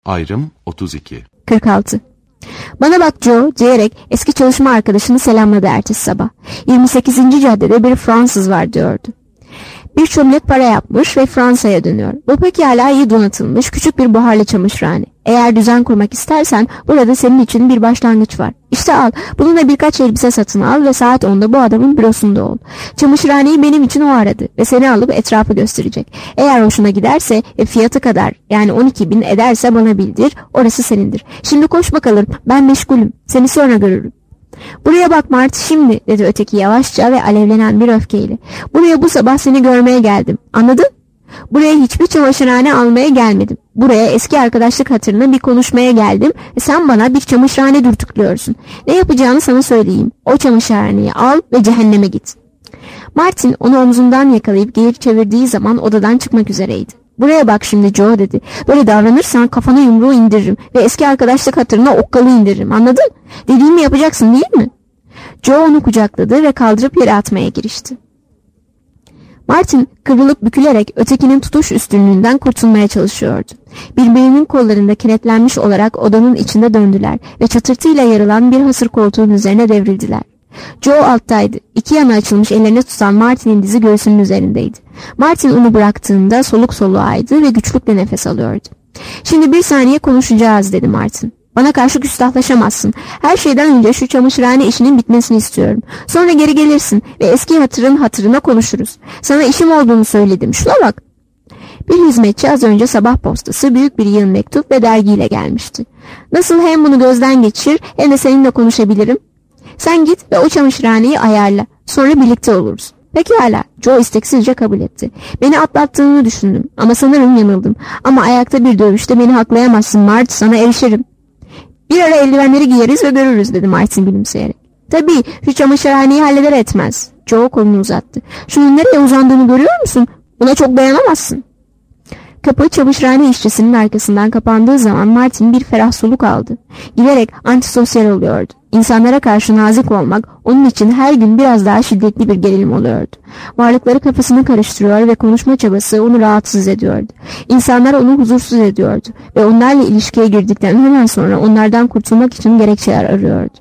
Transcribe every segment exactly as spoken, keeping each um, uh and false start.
Ayrım otuz iki. kırk altı. Bana bak Joe diyerek eski çalışma arkadaşını selamladı ertesi sabah. yirmi sekizinci caddede bir Fransız var diyordu. Bir çömlek para yapmış ve Fransa'ya dönüyor. Bu pekala iyi donatılmış küçük bir buharlı çamaşırhane. Eğer düzen kurmak istersen burada senin için bir başlangıç var. İşte al, bununla birkaç elbise satın al ve saat onda bu adamın bürosunda ol. Çamaşırhaneyi benim için o aradı ve seni alıp etrafı gösterecek. Eğer hoşuna giderse ve fiyatı kadar yani on iki bin ederse bana bildir, orası senindir. Şimdi koş bakalım, ben meşgulüm, seni sonra görürüm. Buraya bak Mart şimdi, dedi öteki yavaşça ve alevlenen bir öfkeyle. Buraya bu sabah seni görmeye geldim, anladın? Buraya hiçbir çamaşırhane almaya gelmedim. Buraya eski arkadaşlık hatırına bir konuşmaya geldim ve sen bana bir çamaşırhane dürtüklüyorsun. Ne yapacağını sana söyleyeyim. O çamaşırhaneyi al ve cehenneme git. Martin onu omzundan yakalayıp geri çevirdiği zaman odadan çıkmak üzereydi. Buraya bak şimdi Joe, dedi. Böyle davranırsan kafana yumruğu indiririm ve eski arkadaşlık hatırına okkalı indiririm, anladın? Dediğimi yapacaksın değil mi? Joe onu kucakladı ve kaldırıp yere atmaya girişti. Martin kıvrılıp bükülerek ötekinin tutuş üstünlüğünden kurtulmaya çalışıyordu. Birbirinin kollarında kenetlenmiş olarak odanın içinde döndüler ve çatırtıyla yarılan bir hasır koltuğun üzerine devrildiler. Joe alttaydı. İki yana açılmış ellerini tutan Martin'in dizi göğsünün üzerindeydi. Martin onu bıraktığında soluk soluğaydı ve güçlükle nefes alıyordu. Şimdi bir saniye konuşacağız, dedi Martin. Bana karşı küstahlaşamazsın. Her şeyden önce şu çamaşırhane işinin bitmesini istiyorum. Sonra geri gelirsin ve eski hatırın hatırına konuşuruz. Sana işim olduğunu söyledim. Şuna bak. Bir hizmetçi az önce sabah postası büyük bir yığın mektup ve dergiyle gelmişti. Nasıl hem bunu gözden geçir hem de seninle konuşabilirim? Sen git ve o çamaşırhaneyi ayarla. Sonra birlikte oluruz. Pekala. Joe isteksizce kabul etti. Beni atlattığını düşündüm ama sanırım yanıldım. Ama ayakta bir dövüşte beni haklayamazsın Mart, sana erişirim. Bir ara eldivenleri giyeriz ve görürüz, dedi Martin gülümseyerek. Tabii, şu çamaşırhaneyi halleder etmez. Joe kolunu uzattı. Şunun nereye uzandığını görüyor musun? Buna çok dayanamazsın. Kapı çamaşırhane işçisinin arkasından kapandığı zaman Martin bir ferah soluk aldı. Giderek antisosyal oluyordu. İnsanlara karşı nazik olmak onun için her gün biraz daha şiddetli bir gerilim oluyordu. Varlıkları kafasını karıştırıyor ve konuşma çabası onu rahatsız ediyordu. İnsanlar onu huzursuz ediyordu ve onlarla ilişkiye girdikten hemen sonra onlardan kurtulmak için gerekçeler arıyordu.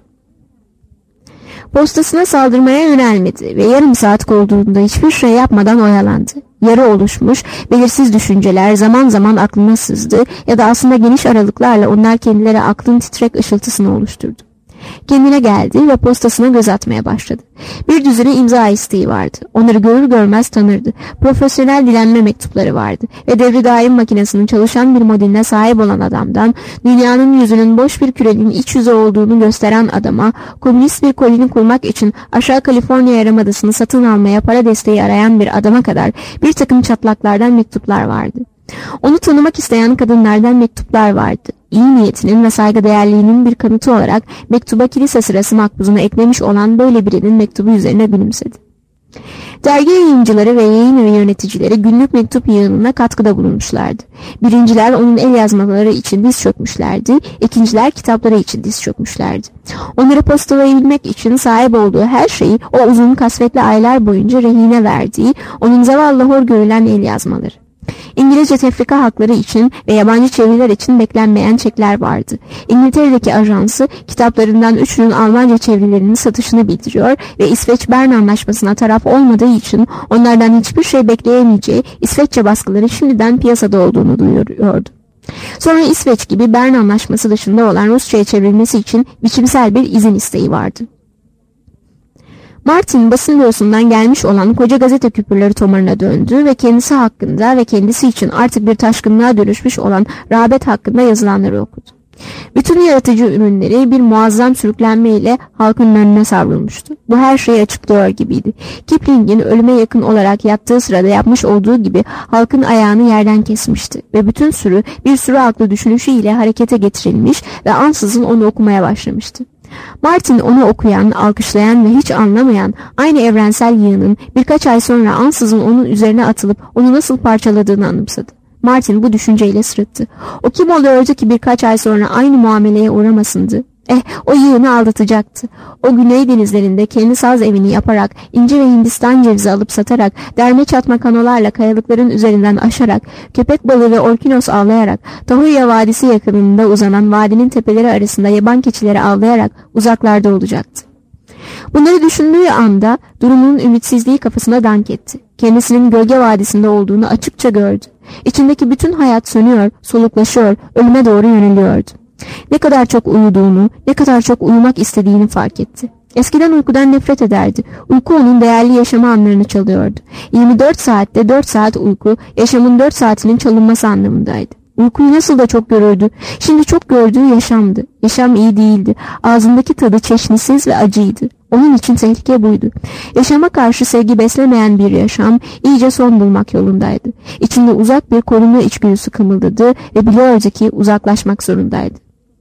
Postasına saldırmaya yönelmedi ve yarım saat olduğunda hiçbir şey yapmadan oyalandı. Yarı oluşmuş, belirsiz düşünceler zaman zaman aklına sızdı ya da aslında geniş aralıklarla onlar kendileri aklın titrek ışıltısını oluşturdu. Kendine geldi ve postasına göz atmaya başladı. Bir düzine imza isteği vardı. Onları görür görmez tanırdı. Profesyonel dilenme mektupları vardı ve devri daim makinesinin çalışan bir modeline sahip olan adamdan, dünyanın yüzünün boş bir kürenin iç yüzü olduğunu gösteren adama, komünist bir koloni kurmak için aşağı Kaliforniya yarımadasını satın almaya para desteği arayan bir adama kadar bir takım çatlaklardan mektuplar vardı. Onu tanımak isteyen kadınlardan mektuplar vardı. İyi niyetinin ve saygıdeğerliğinin bir kanıtı olarak mektuba kilise sırası makbuzuna eklemiş olan böyle birinin mektubu üzerine gülümsedi. Dergi yayıncıları ve yayın evi yöneticileri günlük mektup yığınına katkıda bulunmuşlardı. Birinciler onun el yazmaları için diz çökmüşlerdi, ikinciler kitapları için diz çökmüşlerdi. Onları postalayabilmek için sahip olduğu her şeyi o uzun kasvetli aylar boyunca rehine verdiği, onun zavallı hor görülen el yazmaları. İngilizce tefrika hakları için ve yabancı çeviriler için beklenmeyen çekler vardı. İngiltere'deki ajansı kitaplarından üçünün Almanca çevirilerinin satışını bildiriyor ve İsveç-Bern anlaşmasına taraf olmadığı için onlardan hiçbir şey bekleyemeyeceği İsveççe baskıları şimdiden piyasada olduğunu duyuruyordu. Sonra İsveç gibi Bern anlaşması dışında olan Rusça'ya çevrilmesi için biçimsel bir izin isteği vardı. Martin basın bürosundan gelmiş olan koca gazete küpürleri tomarına döndü ve kendisi hakkında ve kendisi için artık bir taşkınlığa dönüşmüş olan rağbet hakkında yazılanları okudu. Bütün yaratıcı ürünleri bir muazzam sürüklenmeyle halkın önüne savrulmuştu. Bu her şeyi açıklıyor gibiydi. Kipling'in ölüme yakın olarak yattığı sırada yapmış olduğu gibi halkın ayağını yerden kesmişti ve bütün sürü bir sürü aklı düşünüşüyle harekete getirilmiş ve ansızın onu okumaya başlamıştı. Martin onu okuyan, alkışlayan ve hiç anlamayan aynı evrensel yığının birkaç ay sonra ansızın onun üzerine atılıp onu nasıl parçaladığını anımsadı. Martin bu düşünceyle sırıttı. O kim oluyordu ki birkaç ay sonra aynı muameleye uğramasındı? Eh, o yığını aldatacaktı. O güney denizlerinde kendi saz evini yaparak, inci ve Hindistan cevizi alıp satarak, derme çatma kanolarla kayalıkların üzerinden aşarak, köpek balığı ve orkinos avlayarak, Tahoya Vadisi yakınında uzanan vadinin tepeleri arasında yaban keçileri avlayarak uzaklarda olacaktı. Bunları düşündüğü anda durumunun ümitsizliği kafasına dank etti. Kendisinin gölge vadisinde olduğunu açıkça gördü. İçindeki bütün hayat sönüyor, soluklaşıyor, ölüme doğru yöneliyordu. Ne kadar çok uyuduğunu, ne kadar çok uyumak istediğini fark etti. Eskiden uykudan nefret ederdi. Uyku onun değerli yaşama anlarını çalıyordu. yirmi dört saatte dört saat uyku, yaşamın dört saatinin çalınması anlamındaydı. Uykuyu nasıl da çok görürdü. Şimdi çok gördüğü yaşamdı. Yaşam iyi değildi. Ağzındaki tadı çeşnisiz ve acıydı. Onun için tehlike buydu. Yaşama karşı sevgi beslemeyen bir yaşam iyice son bulmak yolundaydı. İçinde uzak bir korunma içgüdüsü kımıldadı ve biliyordu ki uzaklaşmak zorundaydı.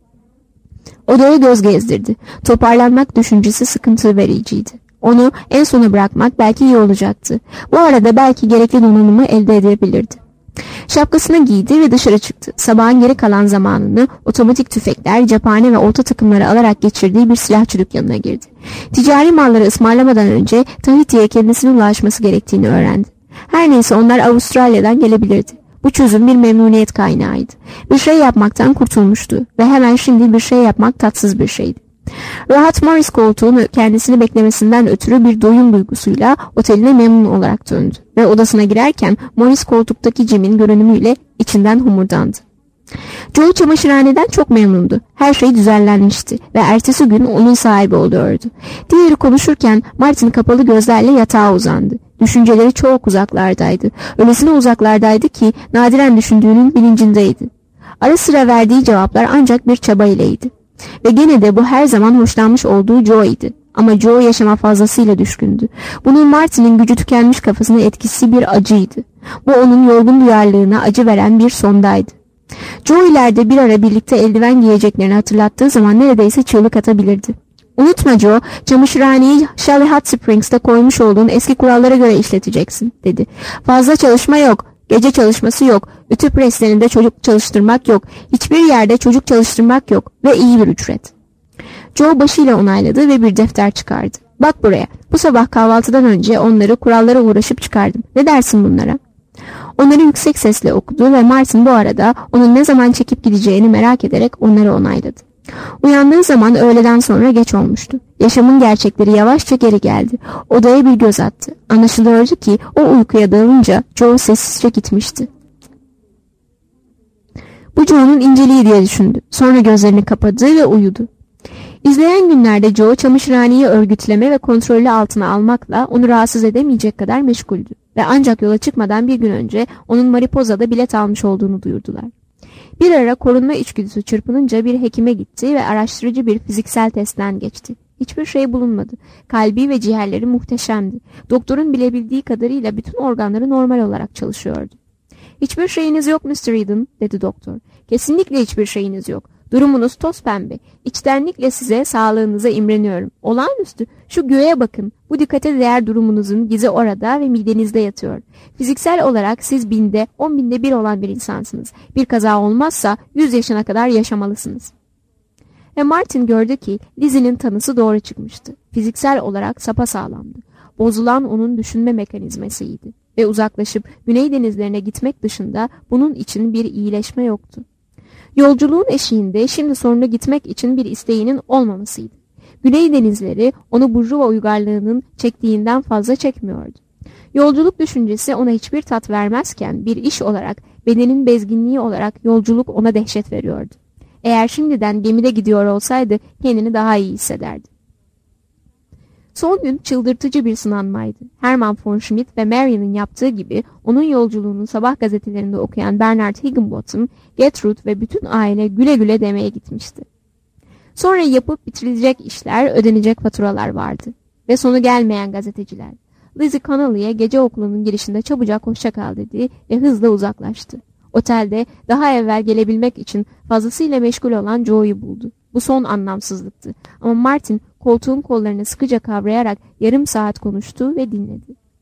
Odaya göz gezdirdi. Toparlanmak düşüncesi sıkıntı vericiydi. Onu en sona bırakmak belki iyi olacaktı. Bu arada belki gerekli donanımı elde edebilirdi. Şapkasını giydi ve dışarı çıktı. Sabahın geri kalan zamanını otomatik tüfekler, cephane ve olta takımları alarak geçirdiği bir silahçı dükkanına girdi. Ticari malları ısmarlamadan önce Tahiti'ye kendisine ulaşması gerektiğini öğrendi. Her neyse onlar Avustralya'dan gelebilirdi. Bu çözüm bir memnuniyet kaynağıydı. Bir şey yapmaktan kurtulmuştu ve hemen şimdi bir şey yapmak tatsız bir şeydi. Rahat Morris koltuğun kendisini beklemesinden ötürü bir doyum duygusuyla oteline memnun olarak döndü ve odasına girerken Morris koltuktaki Jim'in görünümüyle içinden homurdandı. Joe çamaşırhaneden çok memnundu. Her şey düzenlenmişti ve ertesi gün onun sahibi oluyordu. Diğeri konuşurken Martin kapalı gözlerle yatağa uzandı. Düşünceleri çok uzaklardaydı. Öylesine uzaklardaydı ki nadiren düşündüğünün bilincindeydi. Ara sıra verdiği cevaplar ancak bir çaba ileydi. Ve gene de bu her zaman hoşlanmış olduğu Joe idi. Ama Joe yaşama fazlasıyla düşkündü. Bunun Martin'in gücü tükenmiş kafasına etkisi bir acıydı. Bu onun yorgun duyarlılığına acı veren bir sondaydı. Joe ileride bir ara birlikte eldiven giyeceklerini hatırlattığı zaman neredeyse çığlık atabilirdi. "Unutma Joe, çamaşırhaneyi Shelley Hot Springs'te koymuş olduğun eski kurallara göre işleteceksin," dedi. "Fazla çalışma yok, gece çalışması yok, ütü preslerinde çocuk çalıştırmak yok, hiçbir yerde çocuk çalıştırmak yok ve iyi bir ücret." Joe başıyla onayladı ve bir defter çıkardı. "Bak buraya, bu sabah kahvaltıdan önce onları kurallara uğraşıp çıkardım. Ne dersin bunlara?" Onları yüksek sesle okudu ve Martin bu arada onun ne zaman çekip gideceğini merak ederek onları onayladı. Uyandığı zaman öğleden sonra geç olmuştu. Yaşamın gerçekleri yavaşça geri geldi. Odaya bir göz attı. Anlaşılıyordu ki o uykuya dalınca Joe sessizce gitmişti. Bu Joe'nun inceliği diye düşündü. Sonra gözlerini kapadı ve uyudu. İzleyen günlerde Joe çamaşırhaneyi örgütleme ve kontrolü altına almakla onu rahatsız edemeyecek kadar meşguldü. Ve ancak yola çıkmadan bir gün önce onun Mariposa'da bilet almış olduğunu duyurdular. Bir ara korunma içgüdüsü çırpınınca bir hekime gitti ve araştırıcı bir fiziksel testten geçti. Hiçbir şey bulunmadı. Kalbi ve ciğerleri muhteşemdi. Doktorun bilebildiği kadarıyla bütün organları normal olarak çalışıyordu. "Hiçbir şeyiniz yok mister Eden," dedi doktor. "Kesinlikle hiçbir şeyiniz yok. Durumunuz toz pembe. İçtenlikle size, sağlığınıza imreniyorum. Olağanüstü. Şu göğe bakın. Bu dikkate değer durumunuzun gizi orada ve midenizde yatıyor. Fiziksel olarak siz binde, on binde bir olan bir insansınız. Bir kaza olmazsa yüz yaşına kadar yaşamalısınız." Ve Martin gördü ki Lizzie'nin tanısı doğru çıkmıştı. Fiziksel olarak sapasağlamdı. Bozulan onun düşünme mekanizmasıydı. Ve uzaklaşıp Güney denizlerine gitmek dışında bunun için bir iyileşme yoktu. Yolculuğun eşiğinde şimdi sonra gitmek için bir isteğinin olmamasıydı. Güney denizleri onu burjuva uygarlığının çektiğinden fazla çekmiyordu. Yolculuk düşüncesi ona hiçbir tat vermezken bir iş olarak, bedenin bezginliği olarak yolculuk ona dehşet veriyordu. Eğer şimdiden gemide gidiyor olsaydı kendini daha iyi hissederdi. Son gün çıldırtıcı bir sınanmaydı. Herman von Schmidt ve Marian'ın yaptığı gibi onun yolculuğunu sabah gazetelerinde okuyan Bernard Higginbotham, Gertrude ve bütün aile güle güle demeye gitmişti. Sonra yapıp bitirilecek işler, ödenecek faturalar vardı. Ve sonu gelmeyen gazeteciler. Lizzie Connolly'e gece okulunun girişinde çabucak hoşça kal dedi ve hızla uzaklaştı. Otelde daha evvel gelebilmek için fazlasıyla meşgul olan Joe'yu buldu. Bu son anlamsızlıktı. Ama Martin koltuğun kollarını sıkıca kavrayarak yarım saat konuştu ve dinledi.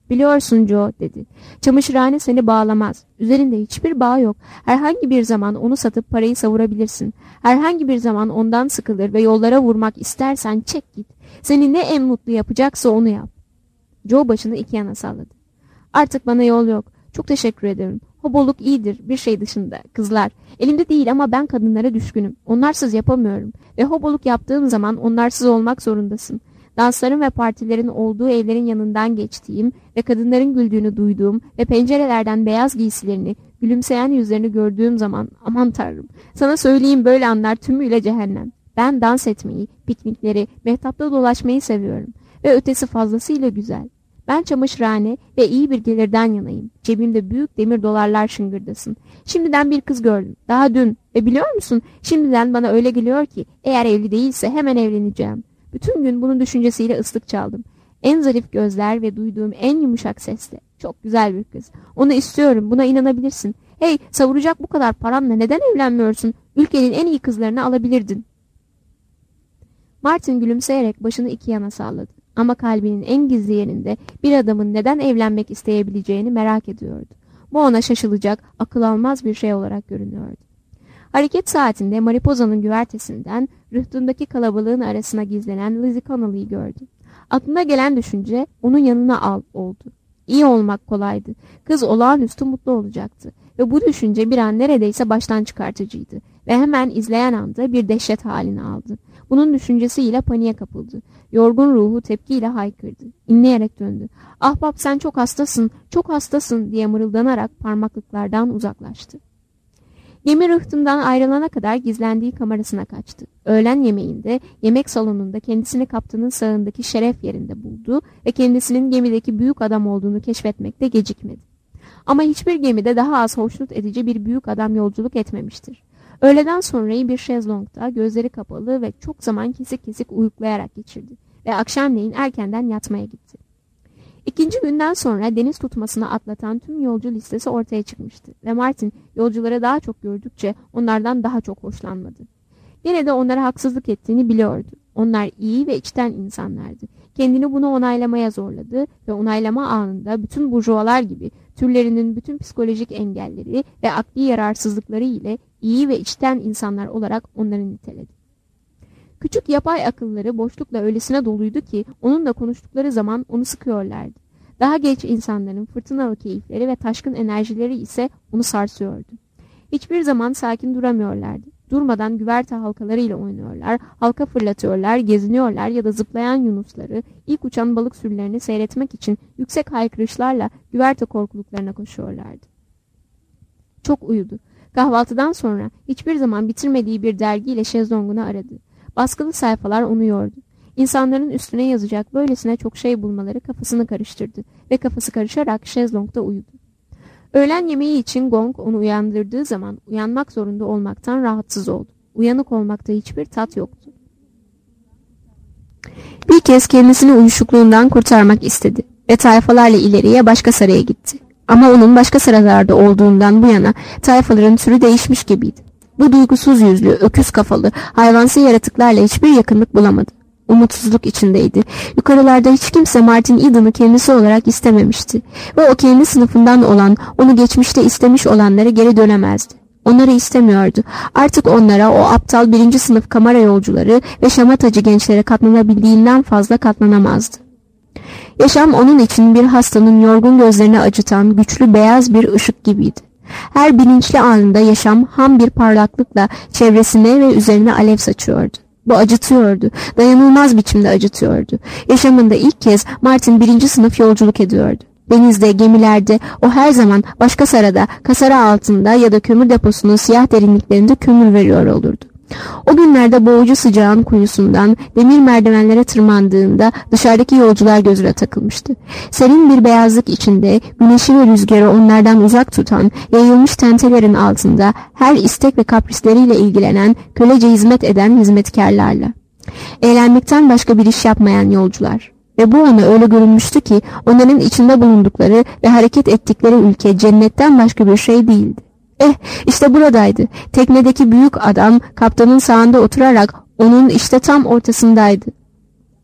Biliyorsun Joe, dedi. Çamaşırhane seni bağlamaz. Üzerinde hiçbir bağ yok. Herhangi bir zaman onu satıp parayı savurabilirsin. Herhangi bir zaman ondan sıkılır ve yollara vurmak istersen çek git. Seni ne en mutlu yapacaksa onu yap. Joe başını iki yana salladı. Artık bana yol yok. Çok teşekkür ederim. Hoboluk iyidir bir şey dışında. Kızlar. Elimde değil ama ben kadınlara düşkünüm. Onlarsız yapamıyorum. Ve hoboluk yaptığım zaman onlarsız olmak zorundasın. Dansların ve partilerin olduğu evlerin yanından geçtiğim ve kadınların güldüğünü duyduğum ve pencerelerden beyaz giysilerini, gülümseyen yüzlerini gördüğüm zaman aman tanrım. Sana söyleyeyim böyle anlar tümüyle cehennem. Ben dans etmeyi, piknikleri, mehtapta dolaşmayı seviyorum. Ve ötesi fazlasıyla güzel. Ben çamaşırhane ve iyi bir gelirden yanayım. Cebimde büyük demir dolarlar şıngırdasın. Şimdiden bir kız gördüm. Daha dün. Ve biliyor musun? Şimdiden bana öyle geliyor ki eğer evli değilse hemen evleneceğim. Bütün gün bunun düşüncesiyle ıslık çaldım. En zarif gözler ve duyduğum en yumuşak sesle. Çok güzel bir kız. Onu istiyorum. Buna inanabilirsin. Hey, savuracak bu kadar paranla neden evlenmiyorsun? Ülkenin en iyi kızlarını alabilirdin. Martin gülümseyerek başını iki yana salladı. Ama kalbinin en gizli yerinde bir adamın neden evlenmek isteyebileceğini merak ediyordu. Bu ona şaşılacak, akıl almaz bir şey olarak görünüyordu. Hareket saatinde Mariposa'nın güvertesinden rıhtımdaki kalabalığın arasına gizlenen Lizzie Connolly'yi gördü. Aklına gelen düşünce onun yanına al oldu. İyi olmak kolaydı. Kız olağanüstü mutlu olacaktı. Ve bu düşünce bir an neredeyse baştan çıkartıcıydı. Ve hemen izleyen anda bir dehşet halini aldı. Bunun düşüncesiyle paniğe kapıldı. Yorgun ruhu tepkiyle haykırdı. İnleyerek döndü. Ahbap sen çok hastasın, çok hastasın diye mırıldanarak parmaklıklardan uzaklaştı. Gemi rıhtımdan ayrılana kadar gizlendiği kamerasına kaçtı. Öğlen yemeğinde yemek salonunda kendisini kaptanın sağındaki şeref yerinde buldu ve kendisinin gemideki büyük adam olduğunu keşfetmekte gecikmedi. Ama hiçbir gemide daha az hoşnut edici bir büyük adam yolculuk etmemiştir. Öğleden sonrayı bir şezlongda gözleri kapalı ve çok zaman kesik kesik uyuklayarak geçirdi ve akşamleyin erkenden yatmaya gitti. İkinci günden sonra deniz tutmasını atlatan tüm yolcu listesi ortaya çıkmıştı ve Martin yolcuları daha çok gördükçe onlardan daha çok hoşlanmadı. Yine de onlara haksızlık ettiğini biliyordu. Onlar iyi ve içten insanlardı. Kendini bunu onaylamaya zorladı ve onaylama anında bütün burjuvalar gibi türlerinin bütün psikolojik engelleri ve akli yararsızlıkları ile iyi ve içten insanlar olarak onları niteledi. Küçük yapay akılları boşlukla öylesine doluydu ki onunla konuştukları zaman onu sıkıyorlardı. Daha genç insanların fırtınalı keyifleri ve taşkın enerjileri ise onu sarsıyordu. Hiçbir zaman sakin duramıyorlardı. Durmadan güverte halkalarıyla oynuyorlar, halka fırlatıyorlar, geziniyorlar ya da zıplayan yunusları, ilk uçan balık sürülerini seyretmek için yüksek haykırışlarla güverte korkuluklarına koşuyorlardı. Çok uyudu. Kahvaltıdan sonra hiçbir zaman bitirmediği bir dergiyle şezlongunu aradı. Baskılı sayfalar onu yordu. İnsanların üstüne yazacak böylesine çok şey bulmaları kafasını karıştırdı ve kafası karışarak şezlongda uyudu. Öğlen yemeği için gong onu uyandırdığı zaman uyanmak zorunda olmaktan rahatsız oldu. Uyanık olmakta hiçbir tat yoktu. Bir kez kendisini uyuşukluğundan kurtarmak istedi ve tayfalarla ileriye başka saraya gitti. Ama onun başka sıralarda olduğundan bu yana tayfaların türü değişmiş gibiydi. Bu duygusuz yüzlü, öküz kafalı, hayvansı yaratıklarla hiçbir yakınlık bulamadı. Umutsuzluk içindeydi. Yukarılarda hiç kimse Martin Eden'ı kendisi olarak istememişti. Ve o kendi sınıfından olan, onu geçmişte istemiş olanlara geri dönemezdi. Onları istemiyordu. Artık onlara, o aptal birinci sınıf kamera yolcuları ve şamatacı gençlere katlanabildiğinden fazla katlanamazdı. Yaşam onun için bir hastanın yorgun gözlerini acıtan güçlü beyaz bir ışık gibiydi. Her bilinçli anında yaşam ham bir parlaklıkla çevresine ve üzerine alev saçıyordu. Bu acıtıyordu. Dayanılmaz biçimde acıtıyordu. Yaşamında ilk kez Martin birinci sınıf yolculuk ediyordu. Denizde, gemilerde, o her zaman başka sarada, kasara altında ya da kömür deposunun siyah derinliklerinde kömür veriyor olurdu. O günlerde boğucu sıcağın kuyusundan demir merdivenlere tırmandığında dışarıdaki yolcular gözüne takılmıştı. Serin bir beyazlık içinde güneşi ve rüzgarı onlardan uzak tutan yayılmış tentelerin altında her istek ve kaprisleriyle ilgilenen kölece hizmet eden hizmetkarlarla. Eğlenmekten başka bir iş yapmayan yolcular. Ve bu ana öyle görünmüştü ki onların içinde bulundukları ve hareket ettikleri ülke cennetten başka bir şey değildi. Eh, işte buradaydı. Teknedeki büyük adam kaptanın sağında oturarak onun işte tam ortasındaydı.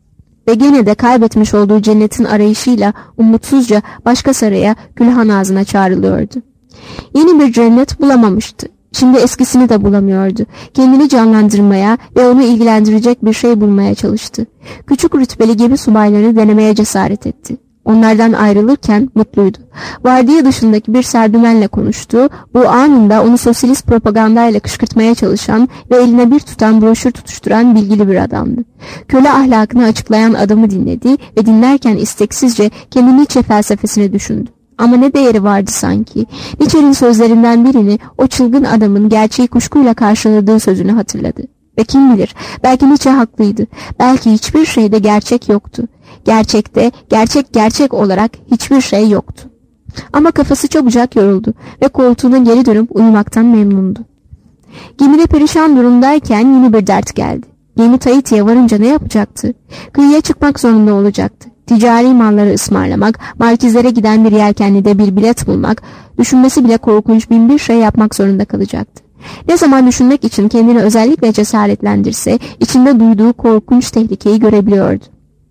Ve gene de kaybetmiş olduğu cennetin arayışıyla umutsuzca başka saraya, külhan ağzına çağrılıyordu. Yeni bir cennet bulamamıştı. Şimdi eskisini de bulamıyordu. Kendini canlandırmaya ve onu ilgilendirecek bir şey bulmaya çalıştı. Küçük rütbeli gemi subaylarını denemeye cesaret etti. Onlardan ayrılırken mutluydu. Vardiya dışındaki bir serdümenle konuştu. Bu anında onu sosyalist propagandayla kışkırtmaya çalışan ve eline bir tutan broşür tutuşturan bilgili bir adamdı. Köle ahlakını açıklayan adamı dinledi ve dinlerken isteksizce kendi Nietzsche felsefesini düşündü. Ama ne değeri vardı sanki. Nietzsche'nin sözlerinden birini, o çılgın adamın gerçeği kuşkuyla karşıladığı sözünü hatırladı. Ve kim bilir, belki Nietzsche haklıydı. Belki hiçbir şeyde gerçek yoktu. Gerçekte, gerçek gerçek olarak hiçbir şey yoktu. Ama kafası çabucak yoruldu ve koltuğuna geri dönüp uyumaktan memnundu. Gemide perişan durumdayken yeni bir dert geldi. Gemi Tahiti'ye varınca ne yapacaktı? Kıyıya çıkmak zorunda olacaktı. Ticari malları ısmarlamak, markizlere giden bir yelkenlide bir bilet bulmak, düşünmesi bile korkunç bin bir şey yapmak zorunda kalacaktı. Ne zaman düşünmek için kendini özellikle cesaretlendirse, içinde duyduğu korkunç tehlikeyi görebiliyordu.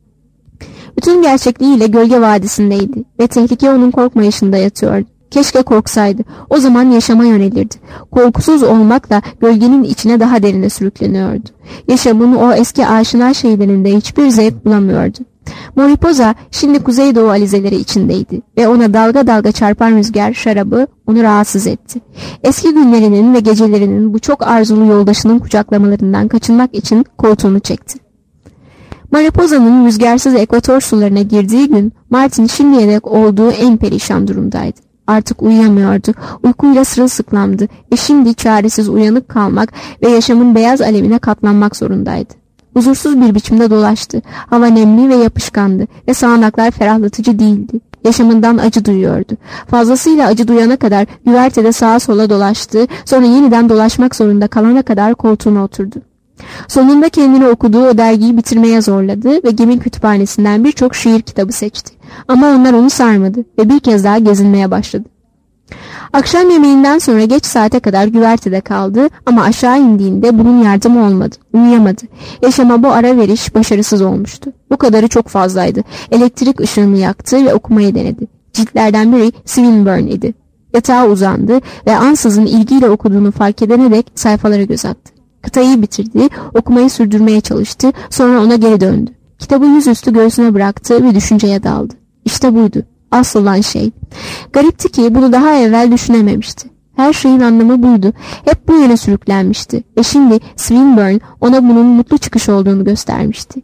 Bütün gerçekliğiyle Gölge Vadisi'ndeydi ve tehlike onun korkmayışında yatıyordu. Keşke korksaydı, o zaman yaşama yönelirdi. Korkusuz olmakla gölgenin içine daha derine sürükleniyordu. Yaşamın o eski aşina şeylerinde hiçbir zevk bulamıyordu. Mariposa şimdi Kuzeydoğu alizeleri içindeydi ve ona dalga dalga çarpan rüzgar şarabı onu rahatsız etti. Eski günlerinin ve gecelerinin bu çok arzulu yoldaşının kucaklamalarından kaçınmak için koltuğunu çekti. Mariposa'nın rüzgarsız ekvator sularına girdiği gün Martin şimdiye dek olduğu en perişan durumdaydı. Artık uyuyamıyordu, uykuyla sırılsıklamdı ve şimdi çaresiz uyanık kalmak ve yaşamın beyaz alevine katlanmak zorundaydı. Huzursuz bir biçimde dolaştı. Hava nemli ve yapışkandı ve sağanaklar ferahlatıcı değildi. Yaşamından acı duyuyordu. Fazlasıyla acı duyana kadar güvertede sağa sola dolaştı, sonra yeniden dolaşmak zorunda kalana kadar koltuğuna oturdu. Sonunda kendini okuduğu o dergiyi bitirmeye zorladı ve gemi kütüphanesinden birçok şiir kitabı seçti. Ama onlar onu sarmadı ve bir kez daha gezinmeye başladı. Akşam yemeğinden sonra geç saate kadar güvertede kaldı ama aşağı indiğinde bunun yardımı olmadı. Uyuyamadı. Yaşama bu ara veriş başarısız olmuştu. Bu kadarı çok fazlaydı. Elektrik ışığını yaktı ve okumayı denedi. Ciltlerden biri Swinburne idi. Yatağa uzandı ve ansızın ilgiyle okuduğunu fark edene dek sayfalara göz attı. Kıtayı bitirdi, okumayı sürdürmeye çalıştı, sonra ona geri döndü. Kitabı yüzüstü göğsüne bıraktı ve düşünceye daldı. İşte buydu. Asıl olan şey. Garipti ki bunu daha evvel düşünememişti. Her şeyin anlamı buydu. Hep bu yöne sürüklenmişti. Ve şimdi Swinburne ona bunun mutlu çıkış olduğunu göstermişti.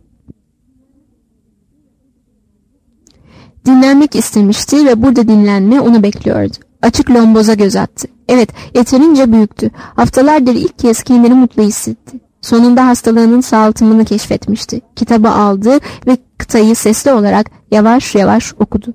Dinlenmek istemişti ve burada dinlenme onu bekliyordu. Açık lomboza göz attı. Evet, yeterince büyüktü. Haftalardır ilk kez kendini mutlu hissetti. Sonunda hastalığının sağaltımını keşfetmişti. Kitabı aldı ve kıtayı sesli olarak yavaş yavaş okudu.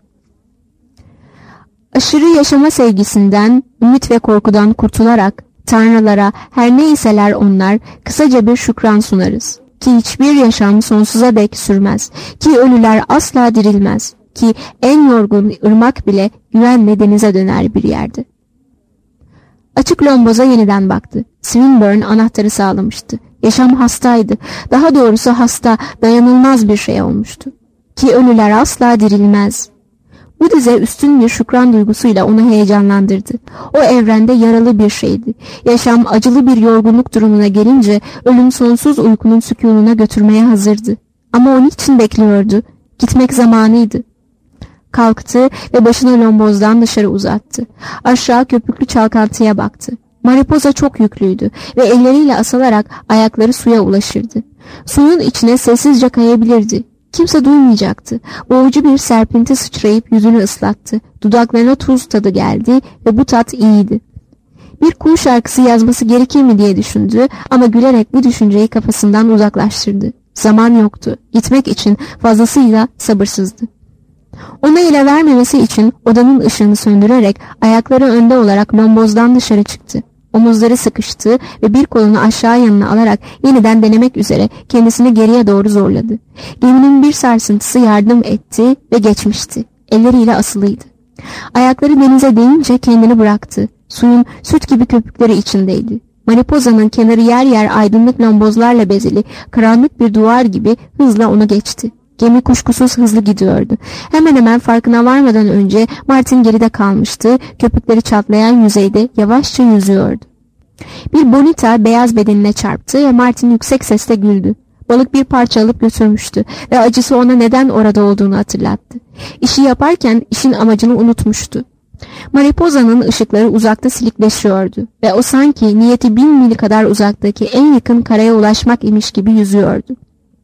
Aşırı yaşama sevgisinden, ümit ve korkudan kurtularak tanrılara her neyseler onlar kısaca bir şükran sunarız. Ki hiçbir yaşam sonsuza dek sürmez. Ki ölüler asla dirilmez. Ki en yorgun ırmak bile güvenle denize döner bir yerde. Açık lomboza yeniden baktı. Swinburne anahtarı sağlamıştı. Yaşam hastaydı. Daha doğrusu hasta, dayanılmaz bir şey olmuştu. Ki ölüler asla dirilmez. Bu dize üstün bir şükran duygusuyla onu heyecanlandırdı. O evrende yaralı bir şeydi. Yaşam acılı bir yorgunluk durumuna gelince ölüm sonsuz uykunun sükununa götürmeye hazırdı. Ama o niçin bekliyordu? Gitmek zamanıydı. Kalktı ve başını lombozdan dışarı uzattı. Aşağı köpüklü çalkantıya baktı. Mariposa çok yüklüydü ve elleriyle asılarak ayakları suya ulaşırdı. Suyun içine sessizce kayabilirdi. Kimse duymayacaktı. Boğucu bir serpinti sıçrayıp yüzünü ıslattı. Dudaklarına tuz tadı geldi ve bu tat iyiydi. Bir kuğu şarkısı yazması gerekir mi diye düşündü ama gülerek bu düşünceyi kafasından uzaklaştırdı. Zaman yoktu. Gitmek için fazlasıyla sabırsızdı. Ona ele vermemesi için odanın ışığını söndürerek ayakları önde olarak lombozdan dışarı çıktı. Omuzları sıkıştı ve bir kolunu aşağı yanına alarak yeniden denemek üzere kendisini geriye doğru zorladı. Geminin bir sarsıntısı yardım etti ve geçmişti. Elleriyle asılıydı. Ayakları denize değince kendini bıraktı. Suyun süt gibi köpükleri içindeydi. Mariposa'nın kenarı yer yer aydınlık lombozlarla bezeli, karanlık bir duvar gibi hızla onu geçti. Gemi kuşkusuz hızlı gidiyordu. Hemen hemen farkına varmadan önce Martin geride kalmıştı. Köpükleri çatlayan yüzeyde yavaşça yüzüyordu. Bir bonita beyaz bedenine çarptı ve Martin yüksek sesle güldü. Balık bir parça alıp götürmüştü ve acısı ona neden orada olduğunu hatırlattı. İşi yaparken işin amacını unutmuştu. Mariposa'nın ışıkları uzakta silikleşiyordu ve o sanki niyeti bin mil kadar uzaktaki en yakın karaya ulaşmak imiş gibi yüzüyordu.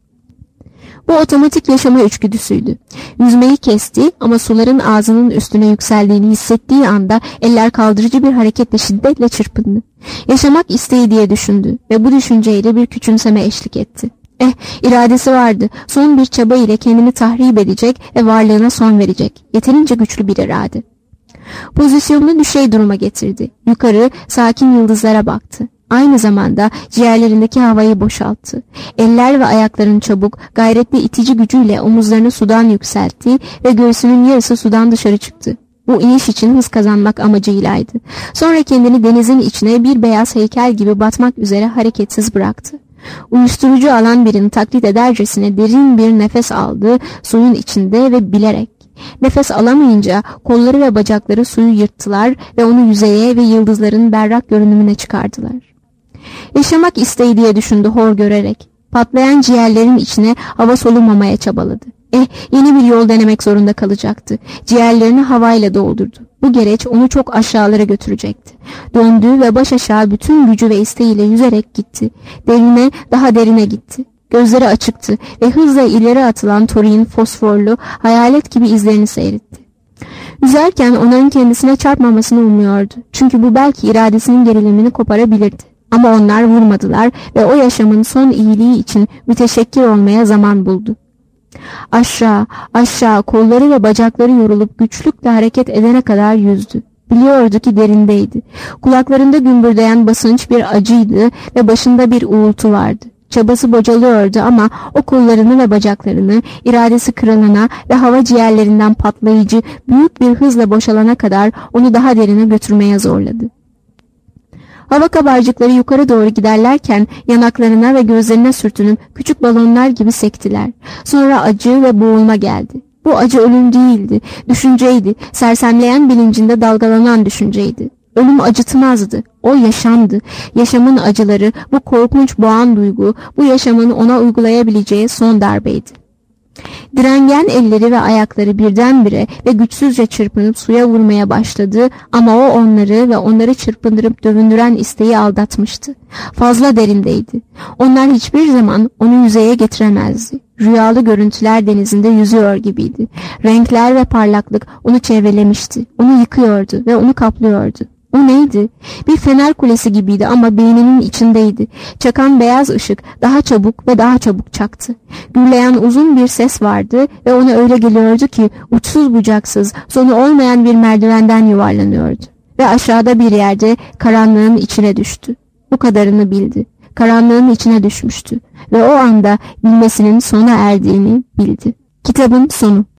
Bu otomatik yaşama içgüdüsüydü. Yüzmeyi kesti ama suların ağzının üstüne yükseldiğini hissettiği anda eller kaldırıcı bir hareketle şiddetle çırpındı. Yaşamak isteği diye düşündü ve bu düşünceyle bir küçümseme eşlik etti. Eh, iradesi vardı. Son bir çaba ile kendini tahrip edecek ve varlığına son verecek. Yeterince güçlü bir irade. Pozisyonunu düşey duruma getirdi. Yukarı sakin yıldızlara baktı. Aynı zamanda ciğerlerindeki havayı boşalttı. Eller ve ayaklarının çabuk, gayretli itici gücüyle omuzlarını sudan yükseltti ve göğsünün yarısı sudan dışarı çıktı. Bu iniş için hız kazanmak amacıylaydı. Sonra kendini denizin içine bir beyaz heykel gibi batmak üzere hareketsiz bıraktı. Uyuşturucu alan birini taklit edercesine derin bir nefes aldı suyun içinde ve bilerek. Nefes alamayınca kolları ve bacakları suyu yırttılar ve onu yüzeye ve yıldızların berrak görünümüne çıkardılar. Yaşamak isteği diye düşündü hor görerek. Patlayan ciğerlerin içine hava solunmamaya çabaladı. Eh, yeni bir yol denemek zorunda kalacaktı. Ciğerlerini havayla doldurdu. Bu gereç onu çok aşağılara götürecekti. Döndü ve baş aşağı bütün gücü ve isteğiyle yüzerek gitti. Derine, daha derine gitti. Gözleri açıktı ve hızla ileri atılan Tori'nin fosforlu, hayalet gibi izlerini seyretti. Yüzerken onların kendisine çarpmamasını umuyordu. Çünkü bu belki iradesinin gerilimini koparabilirdi. Ama onlar vurmadılar ve o yaşamın son iyiliği için müteşekkir olmaya zaman buldu. Aşağı, aşağı kolları ve bacakları yorulup güçlükle hareket edene kadar yüzdü. Biliyordu ki derindeydi. Kulaklarında gümbürdeyen basınç bir acıydı ve başında bir uğultu vardı. Çabası bocalıyordu ama o kollarını ve bacaklarını iradesi kırılana ve hava ciğerlerinden patlayıcı büyük bir hızla boşalana kadar onu daha derine götürmeye zorladı. Hava kabarcıkları yukarı doğru giderlerken yanaklarına ve gözlerine sürtünüp küçük balonlar gibi sektiler. Sonra acı ve boğulma geldi. Bu acı ölüm değildi, düşünceydi, sersemleyen bilincinde dalgalanan düşünceydi. Ölüm acıtmazdı, o yaşamdı. Yaşamın acıları, bu korkunç boğan duygu, bu yaşamın ona uygulayabileceği son darbeydi. Direngen elleri ve ayakları birdenbire ve güçsüzce çırpınıp suya vurmaya başladı ama o onları ve onları çırpındırıp dövündüren isteği aldatmıştı. Fazla derindeydi. Onlar hiçbir zaman onu yüzeye getiremezdi. Rüyalı görüntüler denizinde yüzüyor gibiydi. Renkler ve parlaklık onu çevrelemişti. Onu yıkıyordu ve onu kaplıyordu. O neydi? Bir fener kulesi gibiydi ama beyninin içindeydi. Çakan beyaz ışık daha çabuk ve daha çabuk çaktı. Gürleyen uzun bir ses vardı ve ona öyle geliyordu ki uçsuz bucaksız, sonu olmayan bir merdivenden yuvarlanıyordu. Ve aşağıda bir yerde karanlığın içine düştü. Bu kadarını bildi. Karanlığın içine düşmüştü ve o anda bilmesinin sona erdiğini bildi. Kitabın sonu.